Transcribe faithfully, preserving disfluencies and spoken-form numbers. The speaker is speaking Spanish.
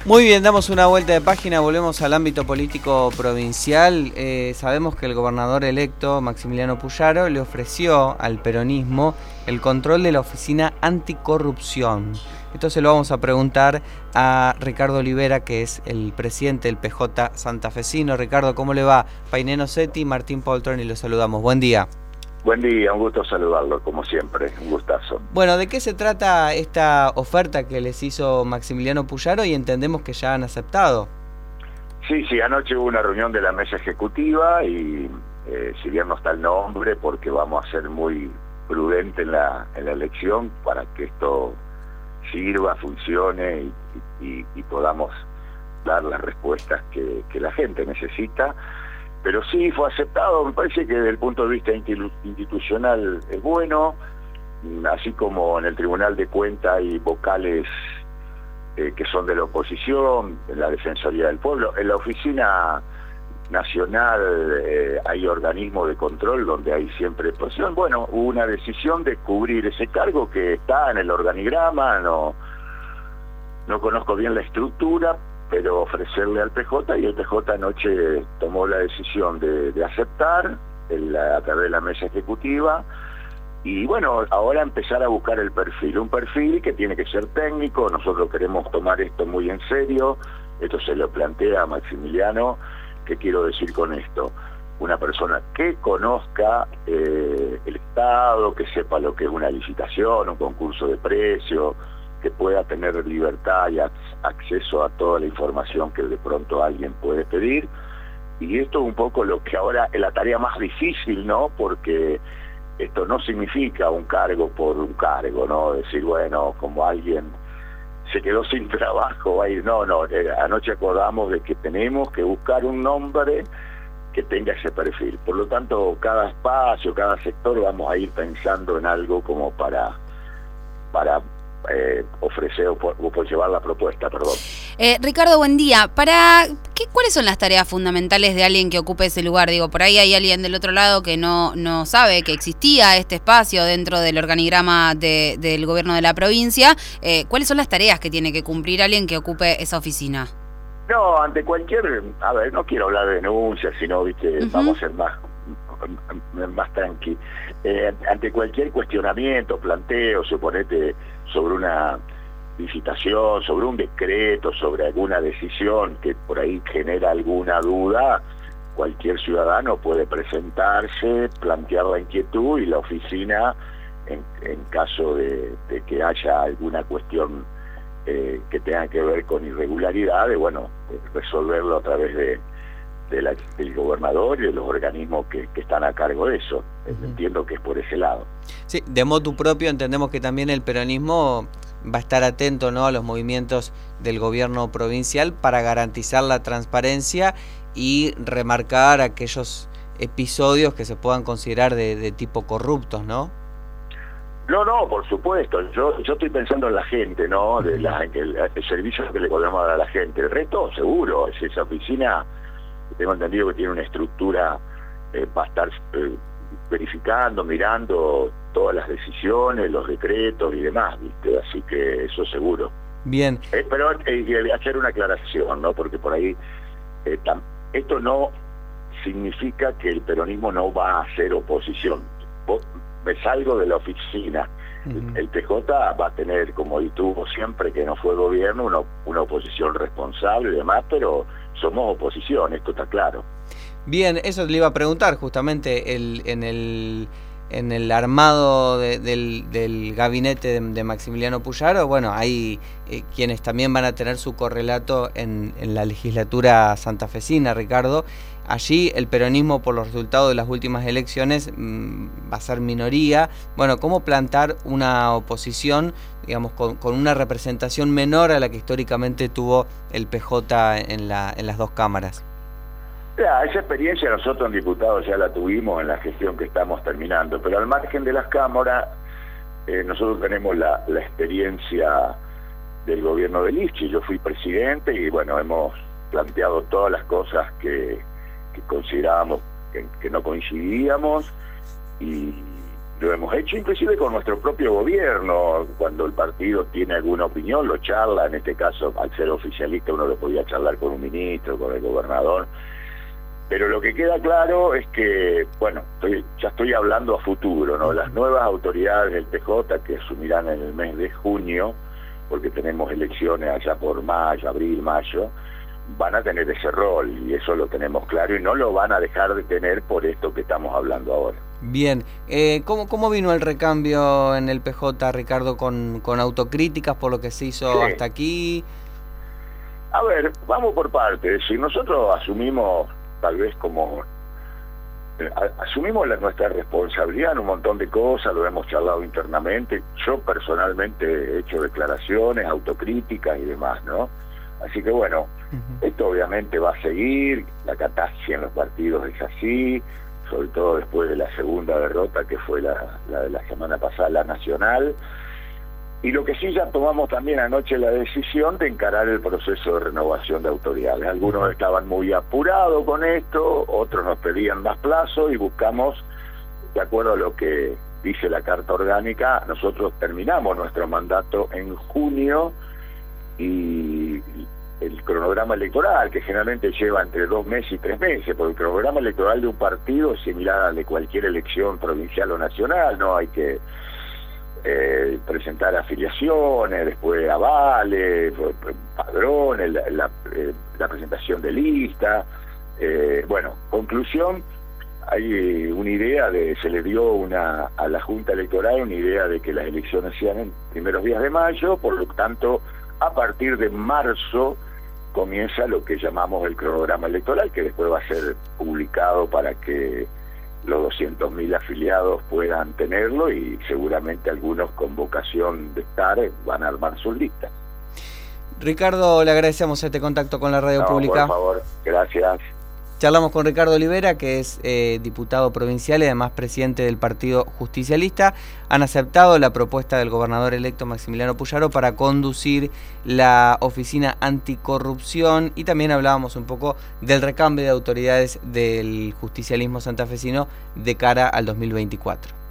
Muy bien, damos una vuelta de página, volvemos al ámbito político provincial. Eh, sabemos que el gobernador electo, Maximiliano Puyaro, le ofreció al peronismo el control de la oficina anticorrupción. Esto se lo vamos a preguntar a Ricardo Olivera, que es el presidente del P J santafesino. Ricardo, ¿cómo le va? Paineno Setti, Martín Poltroni, los saludamos. Buen día. Buen día, un gusto saludarlo, como siempre, un gustazo. Bueno, ¿de qué se trata esta oferta que les hizo Maximiliano Puyaro y entendemos que ya han aceptado? Sí, sí, anoche hubo una reunión de la mesa ejecutiva y eh, si bien no está el nombre, porque vamos a ser muy prudentes en la, en la elección para que esto sirva, funcione y, y, y podamos dar las respuestas que, que la gente necesita. Pero sí fue aceptado, me parece que desde el punto de vista institucional es bueno, así como en el Tribunal de Cuentas hay vocales eh, que son de la oposición, en la Defensoría del Pueblo, en la Oficina Nacional eh, hay organismos de control donde hay siempre oposición. Bueno, hubo una decisión de cubrir ese cargo que está en el organigrama, no, no conozco bien la estructura, pero ofrecerle al P J, y el P J anoche tomó la decisión de, de aceptar el, a través de la mesa ejecutiva, y bueno, ahora empezar a buscar el perfil, un perfil que tiene que ser técnico. Nosotros queremos tomar esto muy en serio, esto se lo plantea a Maximiliano. ¿Qué quiero decir con esto? Una persona que conozca eh, el Estado, que sepa lo que es una licitación, un concurso de precios, que pueda tener libertad y acceso a toda la información que de pronto alguien puede pedir. Y esto es un poco lo que ahora es la tarea más difícil, ¿no? Porque esto no significa un cargo por un cargo, ¿no? Decir, bueno, como alguien se quedó sin trabajo, va a ir. No, no, eh, anoche acordamos de que tenemos que buscar un nombre que tenga ese perfil. Por lo tanto, cada espacio, cada sector vamos a ir pensando en algo como para... para Eh, ofrecer o por, o por llevar la propuesta, perdón. Eh, Ricardo, buen día. Para ¿qué, ¿Cuáles son las tareas fundamentales de alguien que ocupe ese lugar? Digo, por ahí hay alguien del otro lado que no, no sabe que existía este espacio dentro del organigrama de, del gobierno de la provincia. Eh, ¿Cuáles son las tareas que tiene que cumplir alguien que ocupe esa oficina? No, ante cualquier... A ver, no quiero hablar de denuncias, sino, viste, uh-huh. vamos a ser más... más tranqui. Eh, ante cualquier cuestionamiento, planteo, suponete, sobre una licitación, sobre un decreto, sobre alguna decisión que por ahí genera alguna duda, cualquier ciudadano puede presentarse, plantear la inquietud, y la oficina, en, en caso de, de que haya alguna cuestión eh, que tenga que ver con irregularidades, bueno, resolverlo a través de De la, del gobernador y de los organismos que, que están a cargo de eso. Uh-huh. Entiendo que es por ese lado. Sí, de motu propio entendemos que también el peronismo va a estar atento, ¿no?, a los movimientos del gobierno provincial para garantizar la transparencia y remarcar aquellos episodios que se puedan considerar de, de tipo corruptos, ¿no? No, no, por supuesto. Yo yo estoy pensando en la gente, ¿no? De la, el, el servicio que le podemos dar a la gente. El resto, seguro, es esa oficina. Tengo entendido que tiene una estructura eh, para estar eh, verificando, mirando todas las decisiones, los decretos y demás, ¿viste? Así que eso seguro. Bien. Eh, pero eh, hacer una aclaración, ¿no? Porque por ahí eh, tam, esto no significa que el peronismo no va a hacer oposición. Vos, me salgo de la oficina. Uh-huh. El P J va a tener, como y tuvo siempre que no fue gobierno, una, una oposición responsable y demás, pero somos oposición, esto está claro. Bien, eso le iba a preguntar justamente el, en el en el armado de, del, del gabinete de, de Maximiliano Puyaro. Bueno, hay eh, quienes también van a tener su correlato en, en la legislatura santafesina, Ricardo. Allí el peronismo, por los resultados de las últimas elecciones, mmm, va a ser minoría. Bueno, ¿cómo plantar una oposición, digamos, con, con una representación menor a la que históricamente tuvo el P J en, la, en las dos cámaras? Ya, esa experiencia nosotros en diputados ya la tuvimos en la gestión que estamos terminando, pero al margen de las cámaras, eh, nosotros tenemos la, la experiencia del gobierno de Lichi. Yo fui presidente y bueno, hemos planteado todas las cosas que... que considerábamos que, que no coincidíamos, y, lo hemos hecho inclusive con nuestro propio gobierno, cuando el partido tiene alguna opinión, lo charla, en este caso, al ser oficialista uno lo podía charlar con un ministro, con el gobernador, pero lo que queda claro es que, bueno, estoy, ya estoy hablando a futuro, ¿no? Las nuevas autoridades del P J que asumirán en el mes de junio, porque tenemos elecciones allá por mayo, abril, mayo, van a tener ese rol, y eso lo tenemos claro, y no lo van a dejar de tener por esto que estamos hablando ahora. Bien, eh, ¿cómo, ¿cómo vino el recambio en el P J, Ricardo, con, con autocríticas por lo que se hizo sí. hasta aquí? A ver, vamos por partes. Si nosotros asumimos, tal vez como... asumimos la, nuestra responsabilidad en un montón de cosas, lo hemos charlado internamente, yo personalmente he hecho declaraciones, autocríticas y demás, ¿no? Así que bueno, uh-huh. esto obviamente va a seguir, la catástrofe en los partidos es así, sobre todo después de la segunda derrota que fue la, la de la semana pasada, la nacional, y lo que sí ya tomamos también anoche la decisión de encarar el proceso de renovación de autoridades. Algunos estaban muy apurados con esto, otros nos pedían más plazo y buscamos, de acuerdo a lo que dice la Carta Orgánica, nosotros terminamos nuestro mandato en junio y el cronograma electoral, que generalmente lleva entre dos meses y tres meses, porque el cronograma electoral de un partido es similar al de cualquier elección provincial o nacional, no hay que eh, presentar afiliaciones, después avales, padrones, la, la, eh, la presentación de lista. Eh, bueno, conclusión, hay una idea de, se le dio una a la Junta Electoral una idea de que las elecciones sean en primeros días de mayo, por lo tanto, a partir de marzo comienza lo que llamamos el cronograma electoral, que después va a ser publicado para que los doscientos mil afiliados puedan tenerlo y seguramente algunos con vocación de estar van a armar sus listas. Ricardo, le agradecemos este contacto con la radio no, pública. Por favor, gracias. Charlamos con Ricardo Olivera, que es eh, diputado provincial y además presidente del Partido Justicialista. Han aceptado la propuesta del gobernador electo Maximiliano Puyaro para conducir la oficina anticorrupción, y también hablábamos un poco del recambio de autoridades del justicialismo santafesino de cara al dos mil veinticuatro.